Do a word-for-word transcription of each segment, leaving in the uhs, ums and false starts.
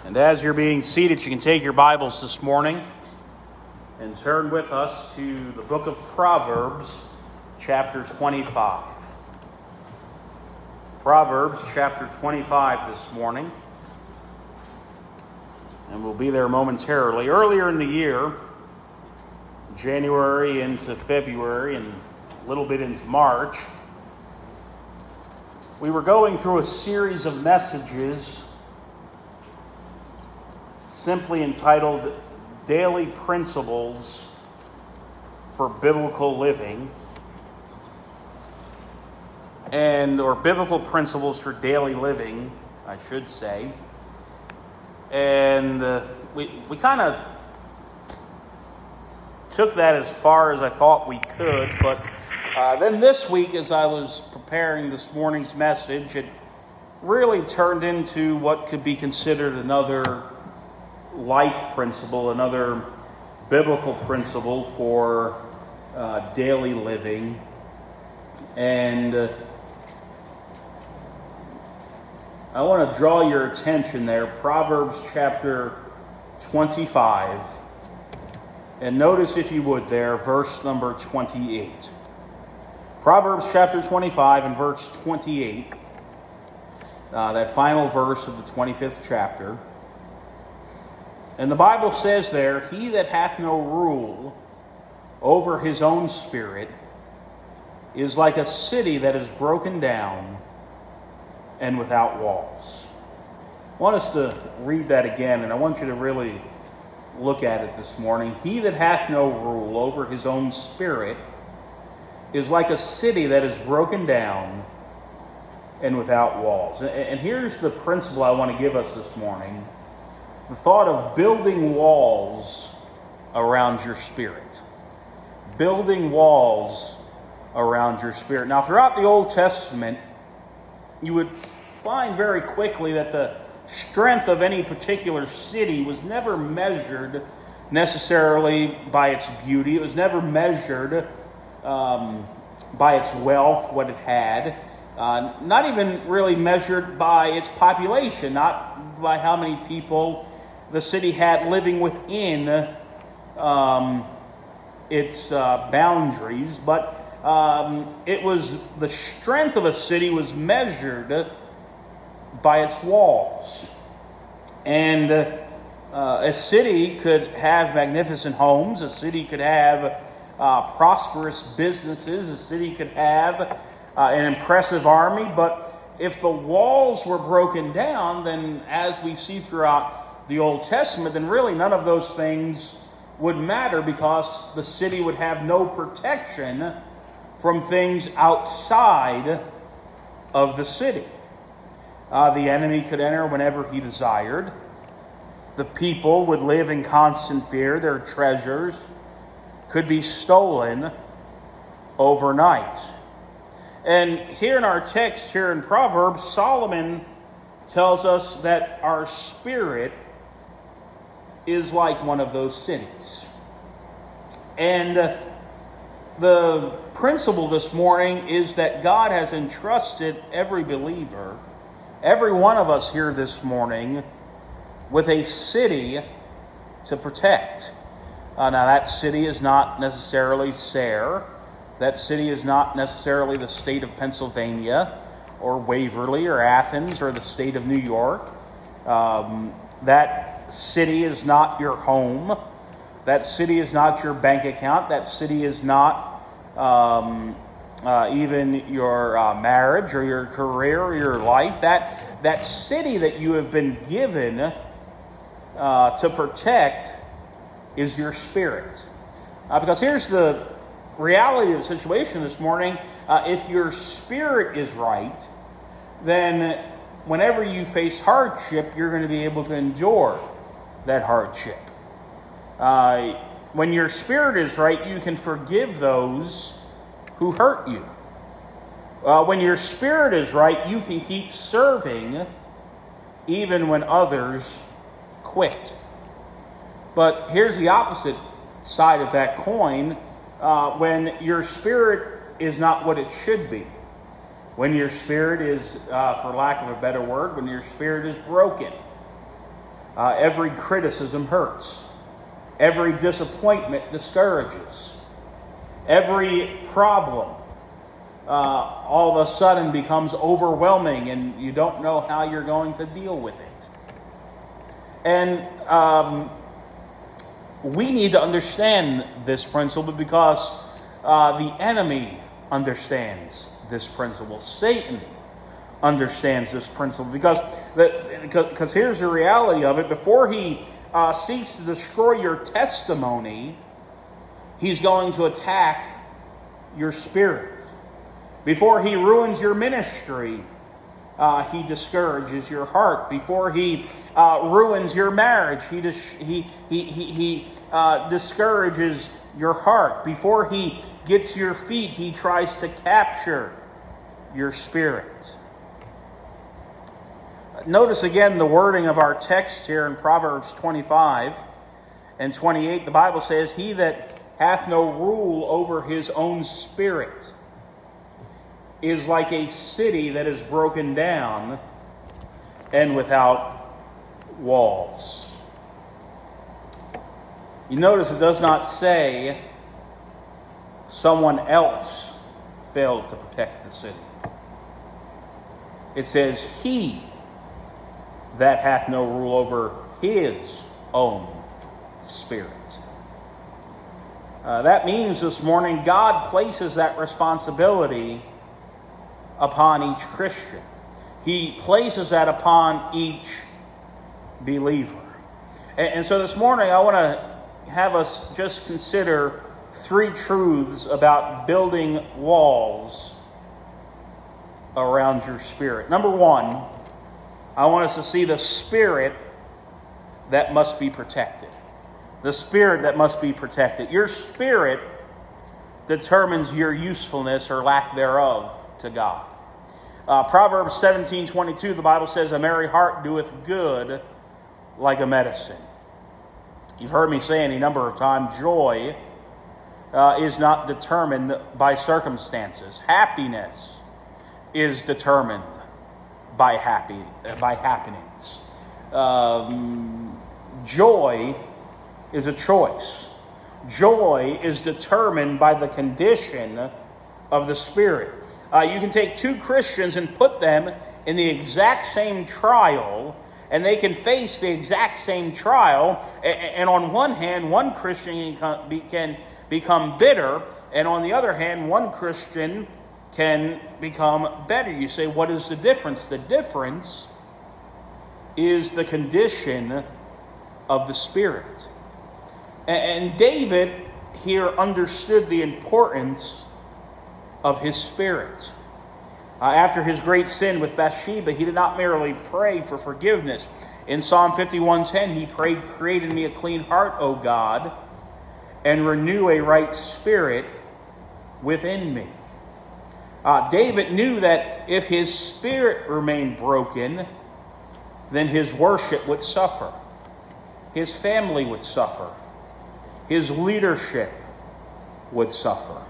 And as you're being seated, you can take your Bibles this morning and turn with us to the book of Proverbs, chapter twenty-five. Proverbs, chapter twenty-five this morning. And we'll be there momentarily. Earlier in the year, January into February and a little bit into March, we were going through a series of messages simply entitled Daily Principles for Biblical Living, and or Biblical Principles for Daily Living, I should say. And uh, we we kind of took that as far as I thought we could, but uh, then this week, as I was preparing this morning's message, it really turned into what could be considered another life principle, another biblical principle for uh, daily living. And uh, I want to draw your attention there, Proverbs chapter twenty-five. And notice, if you would there, verse number twenty-eight. Proverbs chapter twenty-five and verse twenty-eight, uh, that final verse of the twenty-fifth chapter. And the Bible says there, "He that hath no rule over his own spirit is like a city that is broken down and without walls." I want us to read that again, and I want you to really look at it this morning. "He that hath no rule over his own spirit is like a city that is broken down and without walls." And here's the principle I want to give us this morning. The thought of building walls around your spirit. Building walls around your spirit. Now, throughout the Old Testament, you would find very quickly that the strength of any particular city was never measured necessarily by its beauty. It was never measured um, by its wealth, what it had. Uh, not even really measured by its population, not by how many people the city had living within um, its uh, boundaries, but um, it was the strength of a city was measured by its walls. And uh, a city could have magnificent homes, a city could have uh, prosperous businesses, a city could have uh, an impressive army, but if the walls were broken down, then as we see throughout the Old Testament, then really none of those things would matter, because the city would have no protection from things outside of the city. Uh, the enemy could enter whenever he desired. The people would live in constant fear. Their treasures could be stolen overnight. And here in our text, here in Proverbs, Solomon tells us that our spirit is like one of those cities. And uh, the principle this morning is that God has entrusted every believer, every one of us here this morning, with a city to protect. Uh, now, that city is not necessarily Sayre. That city is not necessarily the state of Pennsylvania or Waverly or Athens or the state of New York. Um, that city is not your home. That city is not your bank account. That city is not um, uh, even your uh, marriage or your career or your life. That, that city that you have been given uh, to protect is your spirit. Uh, because here's the reality of the situation this morning. Uh, if your spirit is right, then whenever you face hardship, you're going to be able to endure that hardship. Uh, when your spirit is right, you can forgive those who hurt you. Uh, when your spirit is right, you can keep serving even when others quit. But here's the opposite side of that coin. Uh, when your spirit is not what it should be. When your spirit is, uh, for lack of a better word, when your spirit is broken. Uh, every criticism hurts. Every disappointment discourages. Every problem uh, all of a sudden becomes overwhelming and you don't know how you're going to deal with it. And um, we need to understand this principle because uh, the enemy understands this principle. Satan understands this principle because the, because here's the reality of it. Before he uh, seeks to destroy your testimony, he's going to attack your spirit. Before he ruins your ministry, uh, he discourages your heart. Before he uh, ruins your marriage, he dis- he he he, he uh, discourages your heart. Before he gets your feet, he tries to capture your spirit. Notice again the wording of our text here in Proverbs twenty-five and twenty-eight. The Bible says, "He that hath no rule over his own spirit is like a city that is broken down and without walls." You notice it does not say someone else failed to protect the city. It says, "He that hath no rule over his own spirit." Uh, that means this morning God places that responsibility upon each Christian. He places that upon each believer. And, and so this morning I want to have us just consider three truths about building walls around your spirit. Number one, I want us to see the spirit that must be protected. The spirit that must be protected. Your spirit determines your usefulness or lack thereof to God. Uh, Proverbs seventeen twenty-two, the Bible says, "A merry heart doeth good like a medicine." You've heard me say any number of times, joy uh, is not determined by circumstances. Happiness is determined by happy by happenings. Um, joy is a choice. Joy is determined by the condition of the spirit. Uh, you can take two Christians and put them in the exact same trial, and they can face the exact same trial. And on one hand, one Christian can become bitter, and on the other hand, one Christian can become better. You say, what is the difference? The difference is the condition of the spirit. And David here understood the importance of his spirit. Uh, after his great sin with Bathsheba, he did not merely pray for forgiveness. In Psalm fifty-one ten, he prayed, "Create in me a clean heart, O God, and renew a right spirit within me." Uh, David knew that if his spirit remained broken, then his worship would suffer. His family would suffer. His leadership would suffer.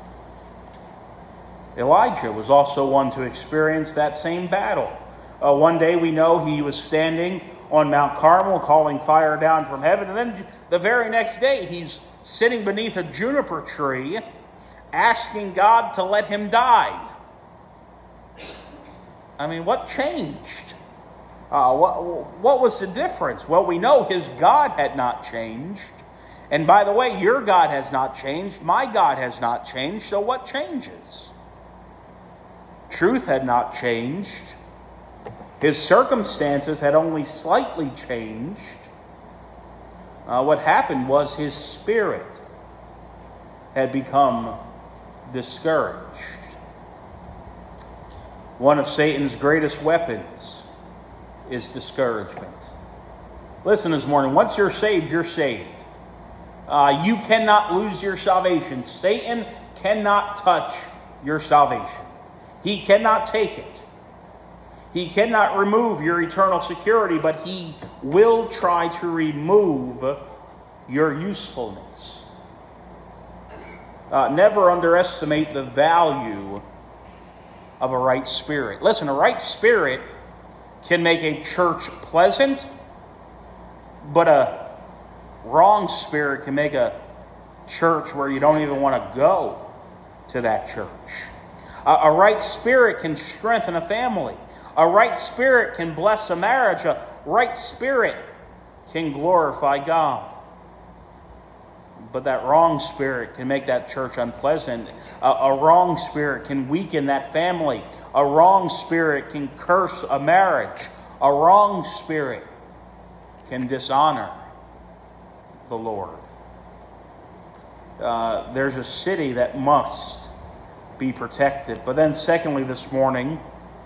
Elijah was also one to experience that same battle. Uh, one day we know he was standing on Mount Carmel calling fire down from heaven, and then the very next day he's sitting beneath a juniper tree asking God to let him die. I mean, what changed? Uh, what, what was the difference? Well, we know his God had not changed. And by the way, your God has not changed. My God has not changed. So what changes? Truth had not changed. His circumstances had only slightly changed. Uh, what happened was his spirit had become discouraged. One of Satan's greatest weapons is discouragement. Listen this morning, once you're saved, you're saved. Uh, you cannot lose your salvation. Satan cannot touch your salvation. He cannot take it. He cannot remove your eternal security, but he will try to remove your usefulness. Uh, never underestimate the value of a right spirit. Listen, a right spirit can make a church pleasant, But a wrong spirit can make a church where you don't even want to go to that church. A, a right spirit can strengthen a family. A right spirit can bless a marriage. A right spirit can glorify God. But that wrong spirit can make that church unpleasant. A, a wrong spirit can weaken that family. A wrong spirit can curse a marriage. A wrong spirit can dishonor the Lord. Uh, there's a city that must be protected. But then secondly, this morning,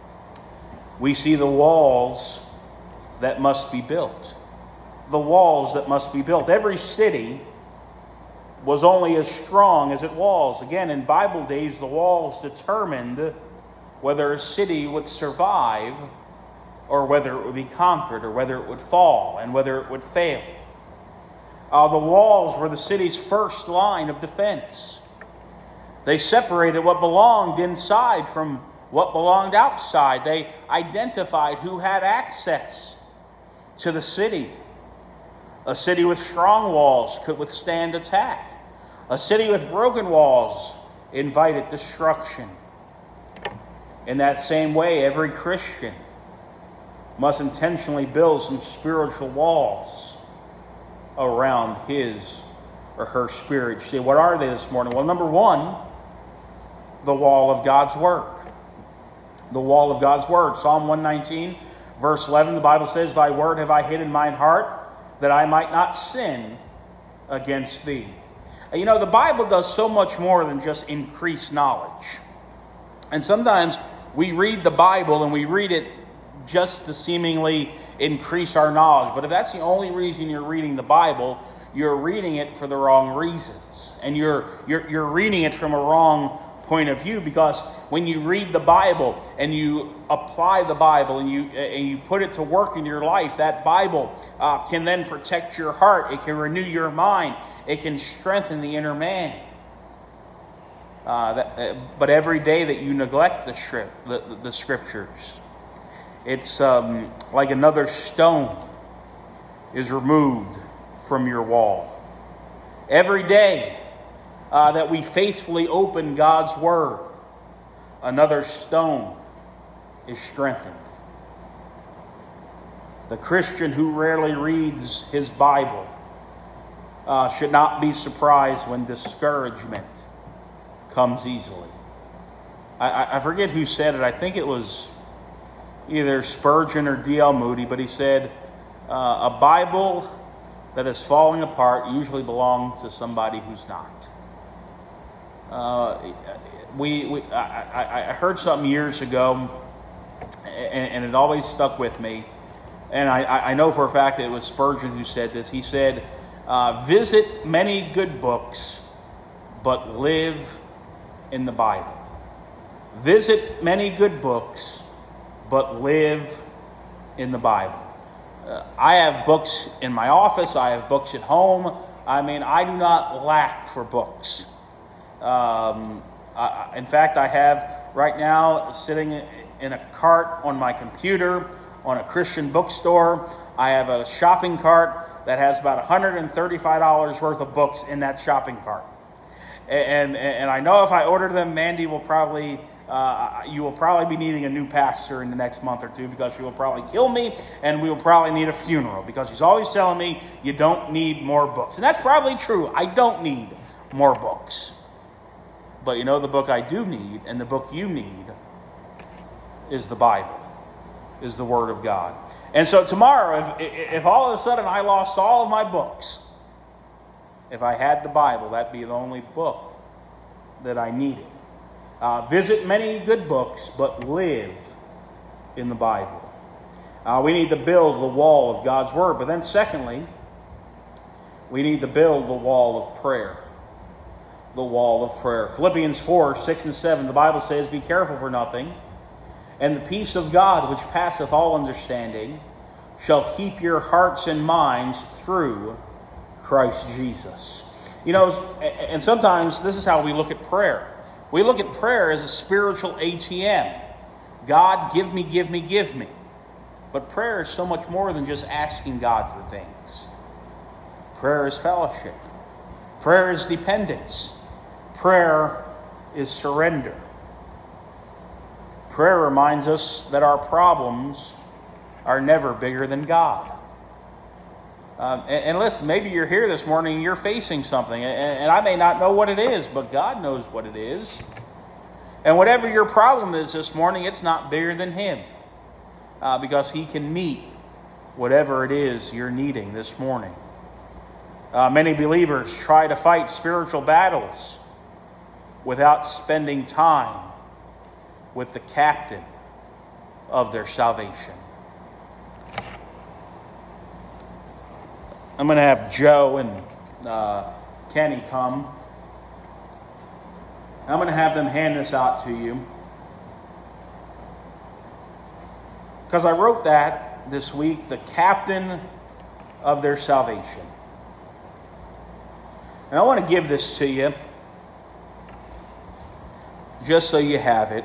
we see the walls that must be built. The walls that must be built. Every city was only as strong as its walls. Again, in Bible days, the walls determined whether a city would survive or whether it would be conquered or whether it would fall and whether it would fail. Uh, the walls were the city's first line of defense. They separated what belonged inside from what belonged outside. They identified who had access to the city. A city with strong walls could withstand attack. A city with broken walls invited destruction. In that same way, every Christian must intentionally build some spiritual walls around his or her spirit. You say, what are they this morning? Well, number one, the wall of God's Word. The wall of God's Word. Psalm one nineteen, verse eleven, the Bible says, Thy word have I hid in mine heart, that I might not sin against thee. You know, the Bible does so much more than just increase knowledge. And sometimes we read the Bible and we read it just to seemingly increase our knowledge. But if that's the only reason you're reading the Bible, you're reading it for the wrong reasons. And you're you're you're reading it from a wrong point of view, because when you read the Bible and you apply the Bible and you and you put it to work in your life, that Bible uh, can then protect your heart. It can renew your mind. It can strengthen the inner man. Uh, that, uh, but every day that you neglect the, script, the, the, the scriptures, it's um, like another stone is removed from your wall. Every day uh, that we faithfully open God's Word, another stone is strengthened. The Christian who rarely reads his Bible uh, should not be surprised when discouragement comes easily. I, I forget who said it. I think it was either Spurgeon or D L Moody, but he said, uh, a Bible that is falling apart usually belongs to somebody who's not. Uh, we, we I, I heard something years ago, and, and it always stuck with me. And I, I know for a fact that it was Spurgeon who said this. He said, uh, visit many good books, but live in the Bible. Visit many good books, but live in the Bible. Uh, I have books in my office. I have books at home. I mean, I do not lack for books. Um, I, in fact, I have right now sitting in a cart on my computer on a Christian bookstore. I have a shopping cart that has about one hundred thirty-five dollars worth of books in that shopping cart. And, and, and I know if I order them, Mandy will probably... Uh, you will probably be needing a new pastor in the next month or two, because she will probably kill me, and we will probably need a funeral, because she's always telling me you don't need more books. And that's probably true. I don't need more books. But you know, the book I do need, and the book you need, is the Bible, is the Word of God. And so tomorrow, if, if all of a sudden I lost all of my books, if I had the Bible, that'd be the only book that I needed. Uh, visit many good books, but live in the Bible. Uh, we need to build the wall of God's Word. But then secondly, we need to build the wall of prayer. The wall of prayer. Philippians four, six and seven, the Bible says, be careful for nothing, and the peace of God, which passeth all understanding, shall keep your hearts and minds through Christ Jesus. You know, and sometimes this is how we look at prayer. We look at prayer as a spiritual A T M. God, give me, give me, give me. But prayer is so much more than just asking God for things. Prayer is fellowship. Prayer is dependence. Prayer is surrender. Prayer reminds us that our problems are never bigger than God. Um, and, and listen, maybe you're here this morning and you're facing something, and, and I may not know what it is, but God knows what it is. And whatever your problem is this morning, it's not bigger than Him, uh, because He can meet whatever it is you're needing this morning. Uh, many believers try to fight spiritual battles without spending time with the captain of their salvation. I'm going to have Joe and uh, Kenny come. I'm going to have them hand this out to you, because I wrote that this week, the captain of their salvation. And I want to give this to you just so you have it.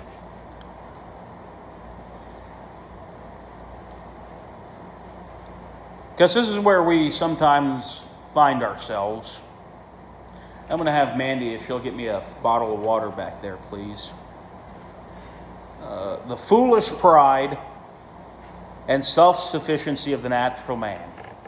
Because this is where we sometimes find ourselves. I'm going to have Mandy, if she'll get me a bottle of water back there, please. Uh, the foolish pride and self-sufficiency of the natural man.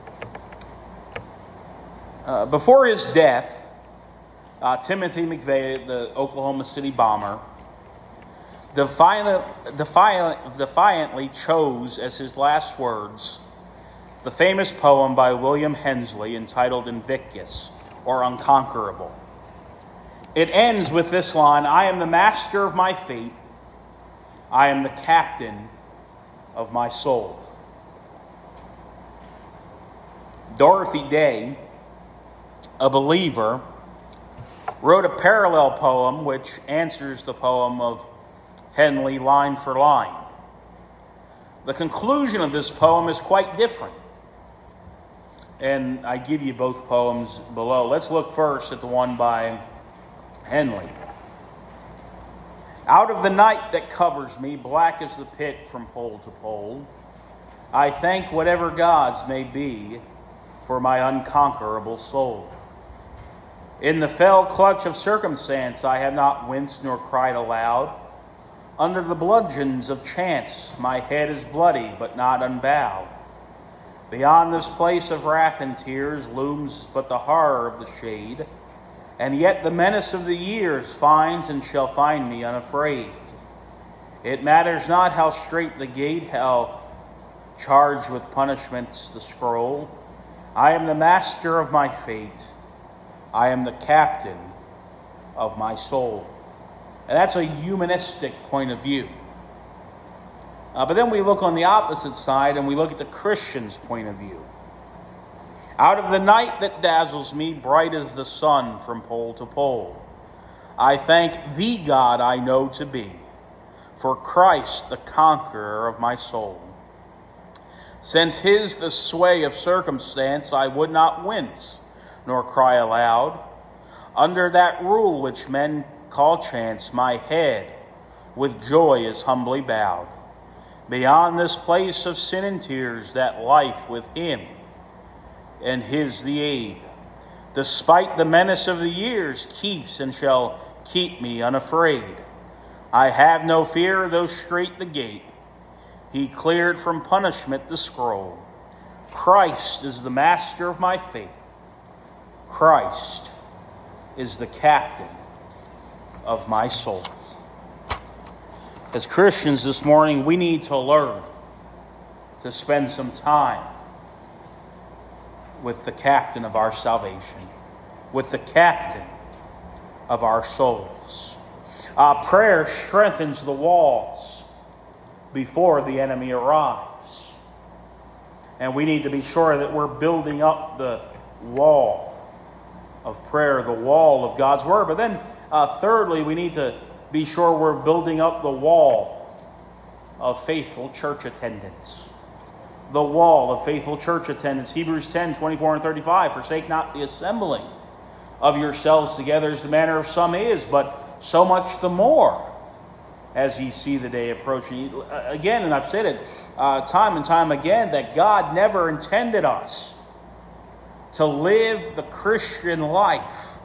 Uh, before his death, uh, Timothy McVeigh, the Oklahoma City bomber, defiant, defiant, defiantly chose as his last words the famous poem by William Hensley entitled Invictus, or Unconquerable. It ends with this line: I am the master of my fate. I am the captain of my soul. Dorothy Day, a believer, wrote a parallel poem which answers the poem of Henley line for line. The conclusion of this poem is quite different, and I give you both poems below. Let's look first at the one by Henley. Out of the night that covers me, black as the pit from pole to pole, I thank whatever gods may be for my unconquerable soul. In the fell clutch of circumstance, I have not winced nor cried aloud. Under the bludgeons of chance, my head is bloody but not unbowed. Beyond this place of wrath and tears looms but the horror of the shade, and yet the menace of the years finds and shall find me unafraid. It matters not how strait the gate, how charged with punishments the scroll. I am the master of my fate. I am the captain of my soul. And that's a humanistic point of view. Uh, but then we look on the opposite side and we look at the Christian's point of view. Out of the night that dazzles me, bright as the sun from pole to pole, I thank the God I know to be, for Christ the conqueror of my soul. Since his the sway of circumstance, I would not wince, nor cry aloud. Under that rule which men call chance, my head with joy is humbly bowed. Beyond this place of sin and tears, that life with him and his the aid, despite the menace of the years, keeps and shall keep me unafraid. I have no fear, though strait the gate. He cleared from punishment the scroll. Christ is the master of my fate. Christ is the captain of my soul. As Christians this morning, we need to learn to spend some time with the captain of our salvation, with the captain of our souls. Uh, prayer strengthens the walls before the enemy arrives. And we need to be sure that we're building up the wall of prayer, the wall of God's Word. But then, uh, thirdly, we need to be sure we're building up the wall of faithful church attendance. The wall of faithful church attendance. Hebrews ten, twenty-four and thirty-five. Forsake not the assembling of yourselves together as the manner of some is, but so much the more as ye see the day approaching. Again, and I've said it uh, time and time again, that God never intended us to live the Christian life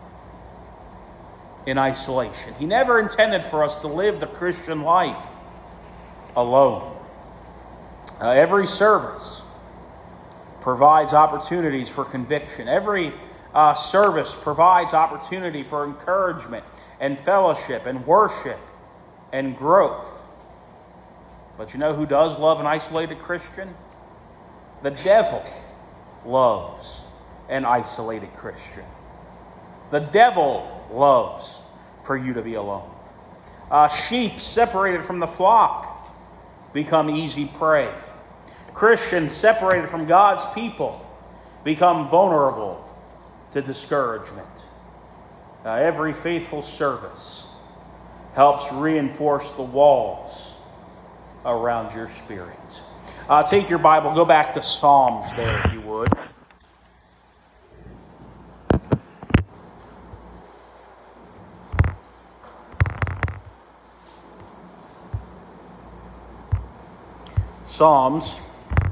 in isolation. He never intended for us to live the Christian life alone. Uh, every service provides opportunities for conviction. Every uh, service provides opportunity for encouragement and fellowship and worship and growth. But you know who does love an isolated Christian? The devil loves an isolated Christian. The devil loves for you to be alone. Uh, sheep separated from the flock become easy prey. Christians separated from God's people become vulnerable to discouragement. Uh, every faithful service helps reinforce the walls around your spirit. Uh, take your Bible, go back to Psalms there if you would. Psalms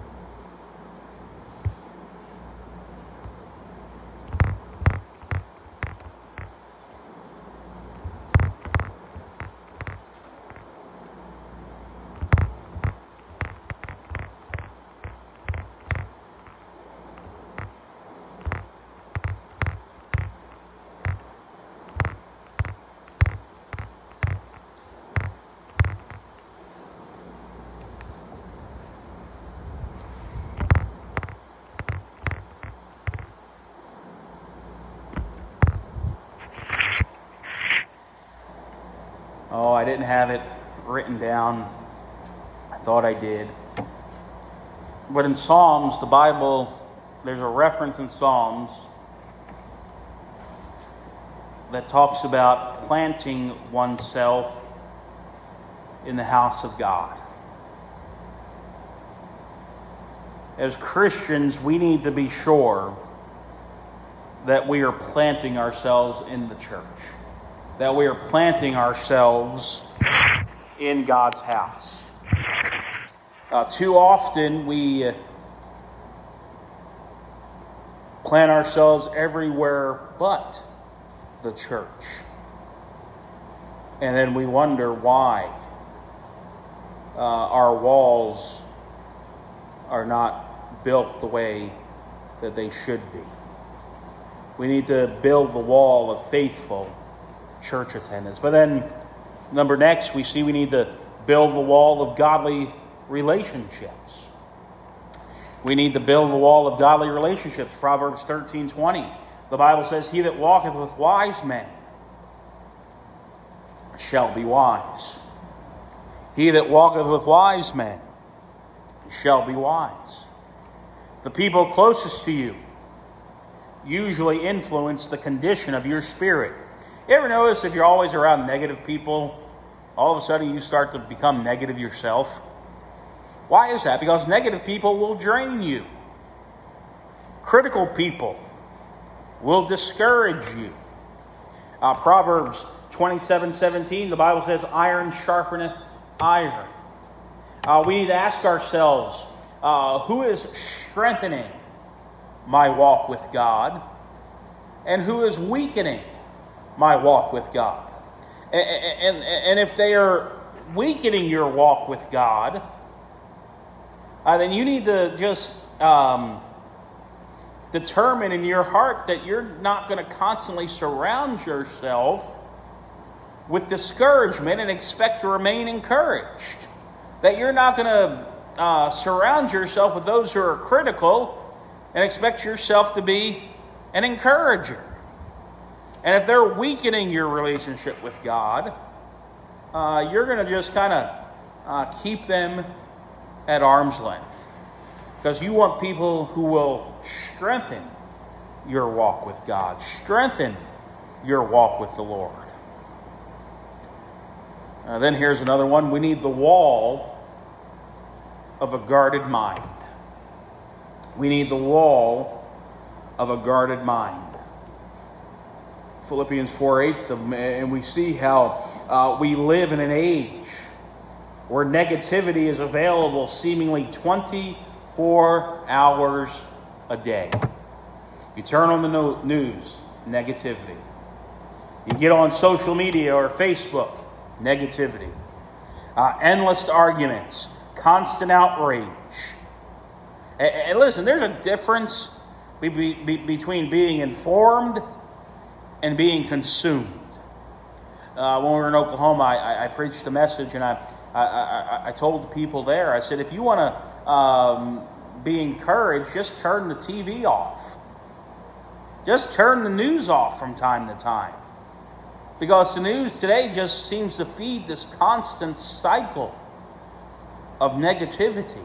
Oh, I didn't have it written down. I thought I did. But in Psalms, the Bible, there's a reference in Psalms that talks about planting oneself in the house of God. As Christians, we need to be sure that we are planting ourselves in the church, that we are planting ourselves in God's house. Uh, too often we plant ourselves everywhere but the church. And then we wonder why uh, our walls are not built the way that they should be. We need to build the wall of faithful church attendance. But then, number next, we see we need to build the wall of godly relationships. We need to build the wall of godly relationships. Proverbs thirteen twenty. The Bible says, "He that walketh with wise men shall be wise." He that walketh with wise men shall be wise. The people closest to you usually influence the condition of your spirit. You ever notice if you're always around negative people, all of a sudden you start to become negative yourself? Why is that? Because negative people will drain you. Critical people will discourage you. Uh, Proverbs twenty-seven seventeen, the Bible says, "Iron sharpeneth iron." Uh, we need to ask ourselves, uh, who is strengthening my walk with God? And who is weakening my walk with God? And, and, and if they are weakening your walk with God, uh, then you need to just um, determine in your heart that you're not going to constantly surround yourself with discouragement and expect to remain encouraged. That you're not going to uh, surround yourself with those who are critical and expect yourself to be an encourager. And if they're weakening your relationship with God, uh, you're going to just kind of uh, keep them at arm's length. Because you want people who will strengthen your walk with God, strengthen your walk with the Lord. Uh, then here's another one. We need the wall of a guarded mind. We need the wall of a guarded mind. Philippians four eight, and we see how uh, we live in an age where negativity is available seemingly twenty-four hours a day. You turn on the no- news, negativity. You get on social media or Facebook, negativity. Uh, endless arguments, constant outrage. And, and listen, there's a difference be, be, between being informed and being consumed. Uh, when we were in Oklahoma, I, I, I preached a message, and I, I, I, I told the people there, I said, if you want to um, be encouraged, just turn the T V off. Just turn the news off from time to time. Because the news today just seems to feed this constant cycle of negativity.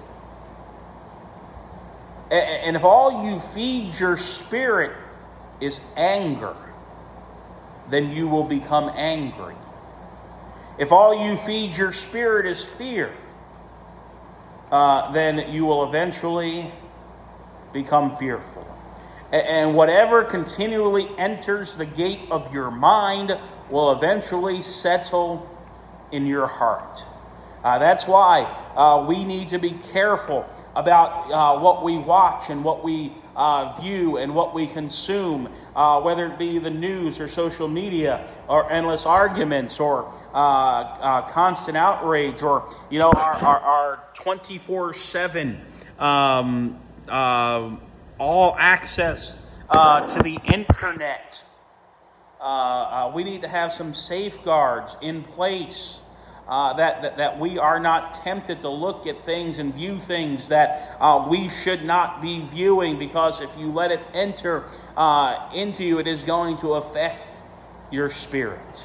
And if all you feed your spirit is anger, then you will become angry. If all you feed your spirit is fear, uh, then you will eventually become fearful. And whatever continually enters the gate of your mind will eventually settle in your heart. Uh, that's why uh, we need to be careful about uh, what we watch and what we uh, view and what we consume, uh, whether it be the news or social media or endless arguments or uh, uh, constant outrage or, you know, our, our, our twenty-four seven um, uh, all access uh, to the internet. Uh, uh, we need to have some safeguards in place uh, that, that, that we are not tempted to look at things and view things that uh, we should not be viewing, because if you let it enter uh, into you, it is going to affect your spirit.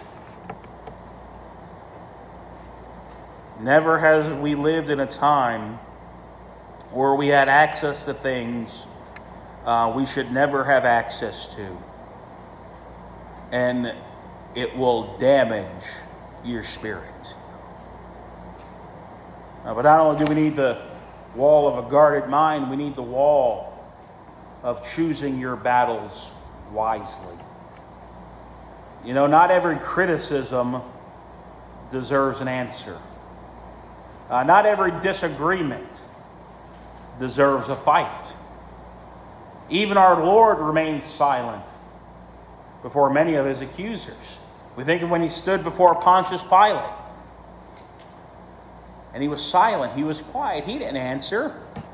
Never has we lived in a time where we had access to things uh, we should never have access to. And it will damage your spirit. Uh, but not only do we need the wall of a guarded mind, we need the wall of choosing your battles wisely. You know, not every criticism deserves an answer. Uh, not every disagreement deserves a fight. Even our Lord remained silent before many of his accusers. We think of when he stood before Pontius Pilate. And he was silent. He was quiet. He didn't answer.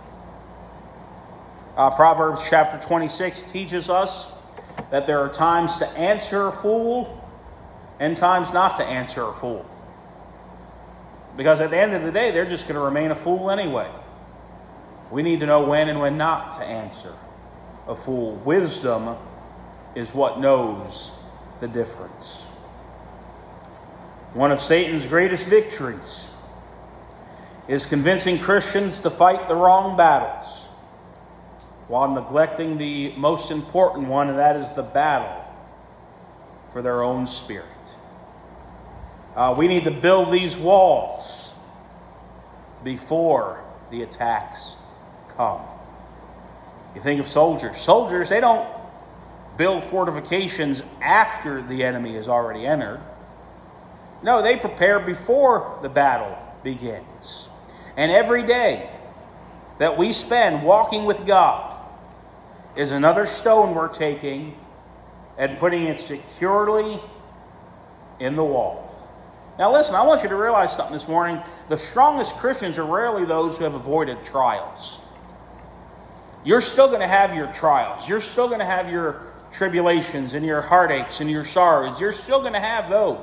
Uh, Proverbs chapter twenty-six teaches us that there are times to answer a fool and times not to answer a fool. Because at the end of the day, they're just going to remain a fool anyway. We need to know when and when not to answer a fool. Wisdom is what knows the difference. One of Satan's greatest victories is convincing Christians to fight the wrong battles while neglecting the most important one, and that is the battle for their own spirit. Uh, we need to build these walls before the attacks come. You think of soldiers. Soldiers, they don't build fortifications after the enemy has already entered. No, they prepare before the battle begins. And every day that we spend walking with God is another stone we're taking and putting it securely in the wall. Now listen, I want you to realize something this morning. The strongest Christians are rarely those who have avoided trials. You're still going to have your trials. You're still going to have your tribulations and your heartaches and your sorrows. You're still going to have those.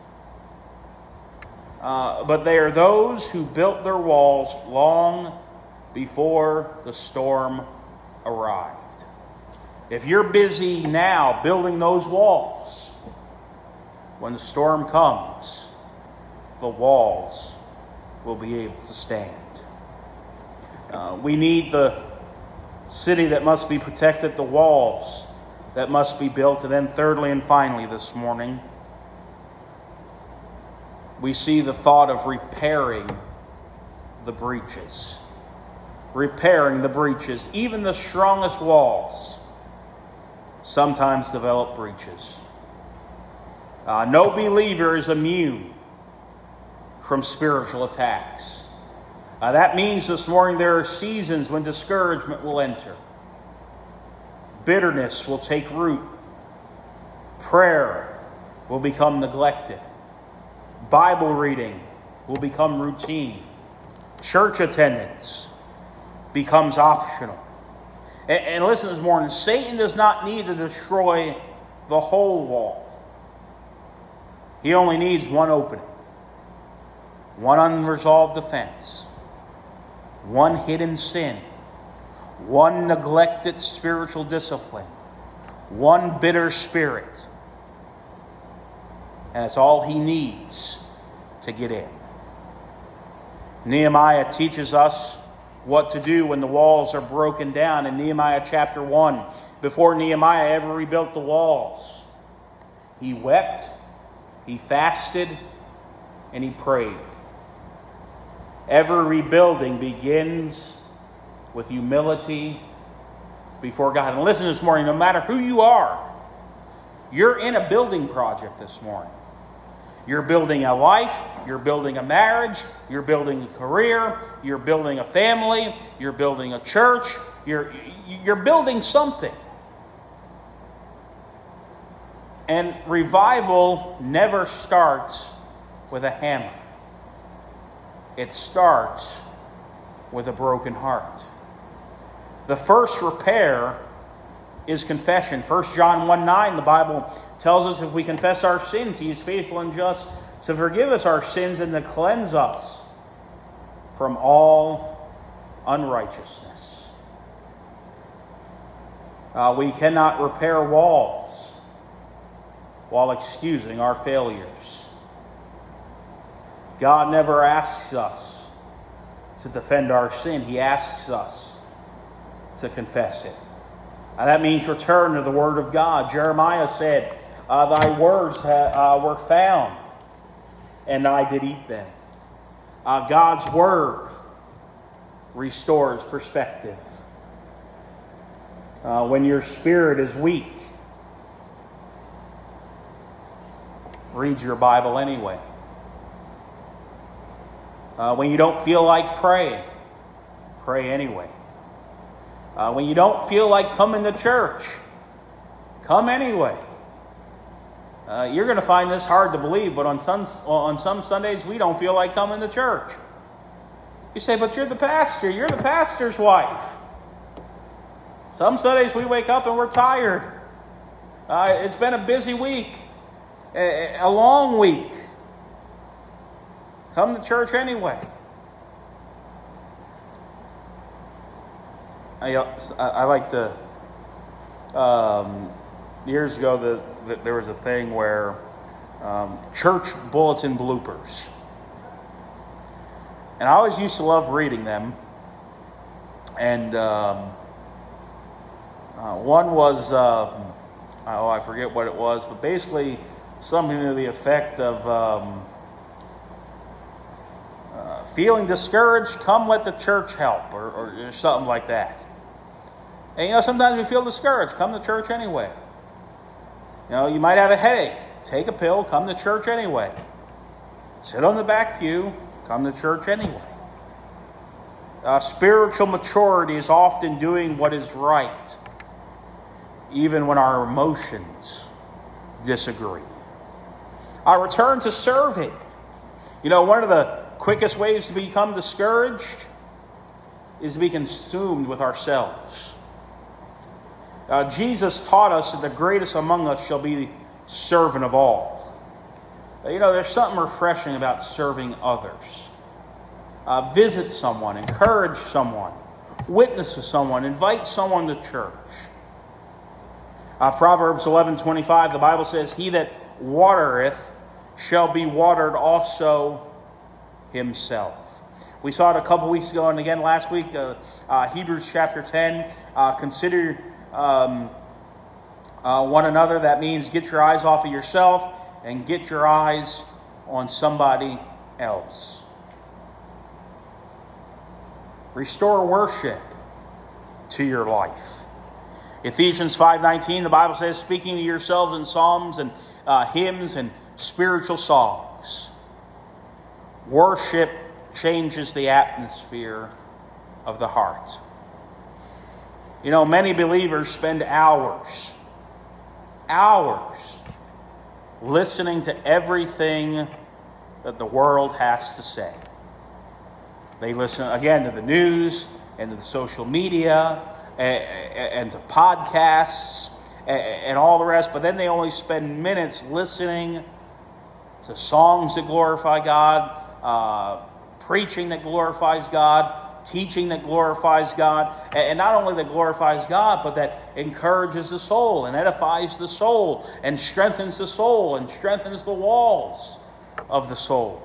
Uh, but they are those who built their walls long before the storm arrived. If you're busy now building those walls, when the storm comes, the walls will be able to stand. Uh, we need the city that must be protected, the walls that must be built. And then thirdly and finally this morning, we see the thought of repairing the breaches. Repairing the breaches. Even the strongest walls sometimes develop breaches. Uh, no believer is immune from spiritual attacks. Uh, that means this morning there are seasons when discouragement will enter. Bitterness will take root. Prayer will become neglected. Bible reading will become routine. Church attendance becomes optional. And, and listen this morning, Satan does not need to destroy the whole wall. He only needs one opening, one unresolved offense, one hidden sin, one neglected spiritual discipline, one bitter spirit. And that's all he needs to get in. Nehemiah teaches us what to do when the walls are broken down in Nehemiah chapter one. Before Nehemiah ever rebuilt the walls, he wept, he fasted, and he prayed. Every rebuilding begins with humility before God. And listen this morning, no matter who you are, you're in a building project this morning. You're building a life, you're building a marriage, you're building a career, you're building a family, you're building a church, you're, you're building something. And revival never starts with a hammer. It starts with a broken heart. The first repair is confession. First John one nine, the Bible tells us if we confess our sins, he is faithful and just to forgive us our sins and to cleanse us from all unrighteousness. Uh, we cannot repair walls while excusing our failures. God never asks us to defend our sin. He asks us to confess it. Now that means return to the Word of God. Jeremiah said, uh, thy words ha- uh, were found, and I did eat them. Uh, God's Word restores perspective. Uh, when your spirit is weak, read your Bible anyway. Uh, when you don't feel like praying, pray anyway. Uh, when you don't feel like coming to church, come anyway. Uh, you're going to find this hard to believe, but on some, on some Sundays we don't feel like coming to church. You say, but you're the pastor. You're the pastor's wife. Some Sundays we wake up and we're tired. Uh, it's been a busy week, a, a long week. Come to church anyway. I, I like to, um, years ago, the, the, there was a thing where um, church bulletin bloopers. And I always used to love reading them. And um, uh, one was, um, oh, I forget what it was, but basically something to the effect of, um, uh, feeling discouraged, come let the church help, or, or, or something like that. And you know, sometimes we feel discouraged. Come to church anyway. You know, you might have a headache. Take a pill. Come to church anyway. Sit on the back pew. Come to church anyway. Uh, spiritual maturity is often doing what is right, even when our emotions disagree. I return to serving. You know, one of the quickest ways to become discouraged is to be consumed with ourselves. Uh, Jesus taught us that the greatest among us shall be the servant of all. Uh, you know, there's something refreshing about serving others. Uh, visit someone, encourage someone, witness to someone, invite someone to church. Uh, Proverbs eleven twenty-five, the Bible says, he that watereth shall be watered also himself. We saw it a couple weeks ago, and again last week, uh, uh, Hebrews chapter ten, uh, consider Um, uh, one another. That means get your eyes off of yourself and get your eyes on somebody else. Restore worship to your life. Ephesians five nineteen, the Bible says, speaking to yourselves in psalms and uh, hymns and spiritual songs. Worship changes the atmosphere of the heart. You know, many believers spend hours, hours listening to everything that the world has to say. They listen, again, to the news and to the social media and, and to podcasts and all the rest, but then they only spend minutes listening to songs that glorify God, uh, preaching that glorifies God, teaching that glorifies God, and not only that glorifies God, but that encourages the soul and edifies the soul and strengthens the soul and strengthens the walls of the soul.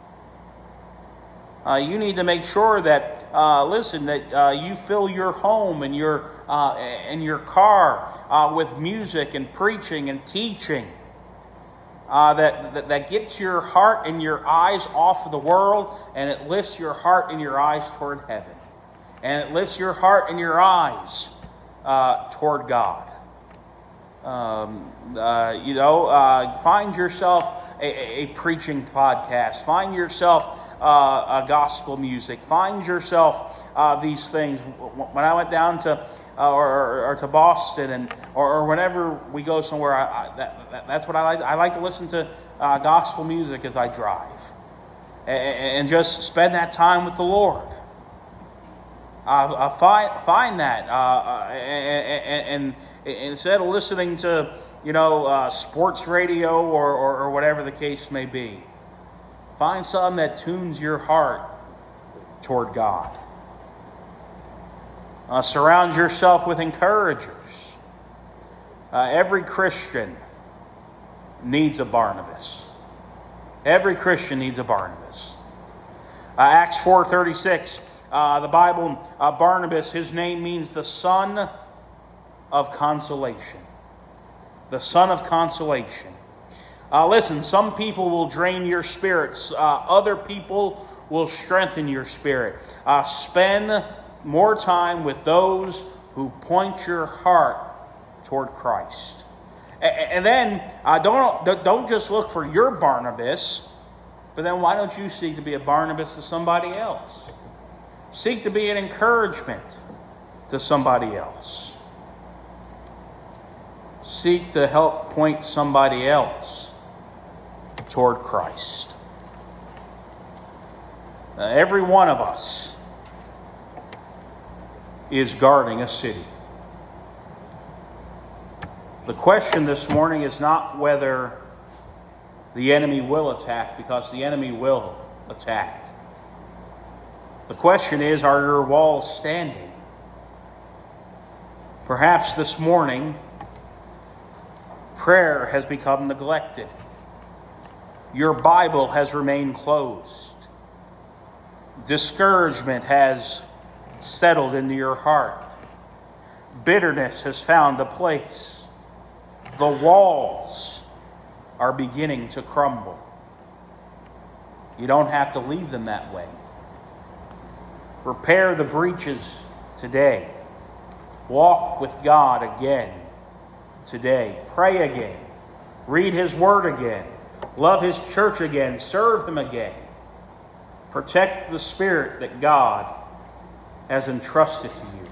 Uh, you need to make sure that, uh, listen, that uh, you fill your home and your uh, and your car uh, with music and preaching and teaching uh, that, that that gets your heart and your eyes off of the world, and it lifts your heart and your eyes toward heaven, and it lifts your heart and your eyes uh, toward God. Um, uh, you know, uh, find yourself a, a preaching podcast. Find yourself Uh, a gospel music. Find yourself uh, these things. When I went down to uh, or, or, or to Boston, and or, or whenever we go somewhere, I, I, that, that, that's what I like. I like to listen to uh, gospel music as I drive, and, and just spend that time with the Lord. Uh, uh, find find that, uh, uh, and, and, and instead of listening to you know uh, sports radio or, or, or whatever the case may be. Find something that tunes your heart toward God. Uh, surround yourself with encouragers. Uh, every Christian needs a Barnabas. Every Christian needs a Barnabas. Uh, Acts four thirty-six, uh, the Bible, uh, Barnabas, his name means the son of consolation. The son of consolation. Uh, listen, some people will drain your spirits. Uh, other people will strengthen your spirit. Uh, spend more time with those who point your heart toward Christ. And, and then, uh, don't, don't just look for your Barnabas, but then why don't you seek to be a Barnabas to somebody else? Seek to be an encouragement to somebody else. Seek to help point somebody else toward Christ. Uh, every one of us is guarding a city. The question this morning is not whether the enemy will attack, because the enemy will attack. The question is, are your walls standing? Perhaps this morning, prayer has become neglected. Your Bible has remained closed. Discouragement has settled into your heart. Bitterness has found a place. The walls are beginning to crumble. You don't have to leave them that way. Repair the breaches today. Walk with God again today. Pray again. Read His Word again. Love His church again. Serve Him again. Protect the spirit that God has entrusted to you.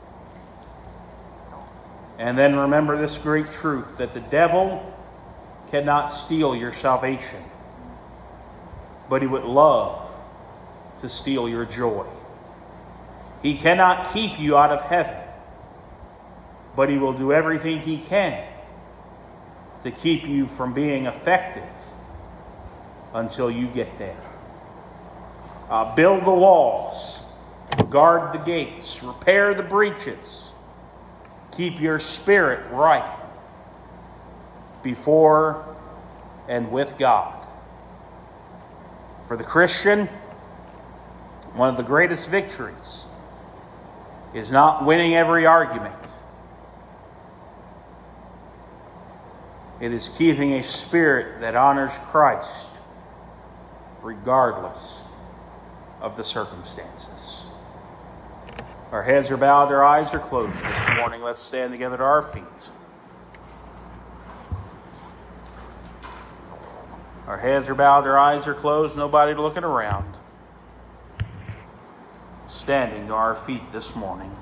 And then remember this great truth, that the devil cannot steal your salvation, but he would love to steal your joy. He cannot keep you out of heaven, but he will do everything he can to keep you from being effective until you get there. Uh, build the walls, guard the gates, repair the breaches, keep your spirit right before and with God. For the Christian, one of the greatest victories is not winning every argument. It is keeping a spirit that honors Christ regardless of the circumstances. Our heads are bowed, our eyes are closed this morning. Let's stand together to our feet. Our heads are bowed, our eyes are closed, nobody looking around. Standing to our feet this morning.